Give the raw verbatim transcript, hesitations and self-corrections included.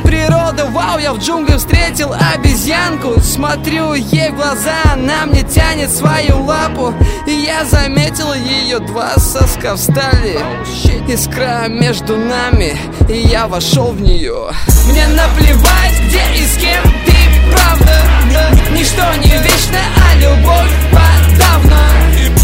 природа, вау, я в джунглях встретил обезьянку. Смотрю ей в глаза, она мне тянет свою лапу, и я заметил ее, два соска встали. Искра между нами, и я вошел в нее. Мне наплевать, где и с кем ты, правда. Ничто не вечно, а любовь подавно.